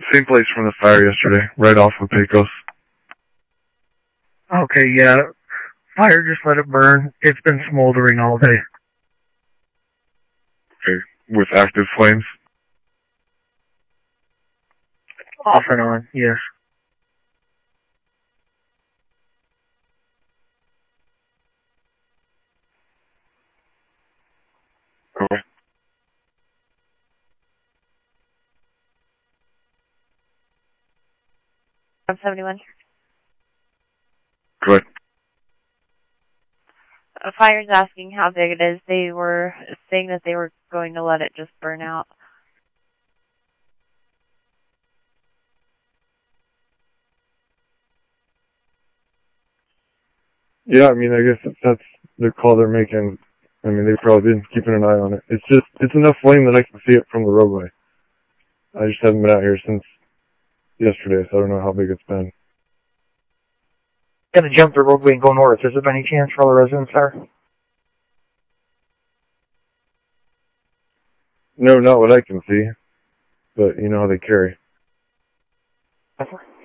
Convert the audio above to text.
Same place from the fire yesterday, right off of Pecos. Okay, yeah. Fire just let it burn. It's been smoldering all day. Okay, with active flames? Off and on, yes. Okay. I'm 71. Good. Fire's asking how big it is. They were saying that they were going to let it just burn out. Yeah, I mean, I guess if that's the call they're making, I mean, they've probably been keeping an eye on it. It's enough flame that I can see it from the roadway. I just haven't been out here since yesterday, so I don't know how big it's been. Gonna jump the roadway and go north. Is there any chance for all the residents there? No, not what I can see. But you know how they carry.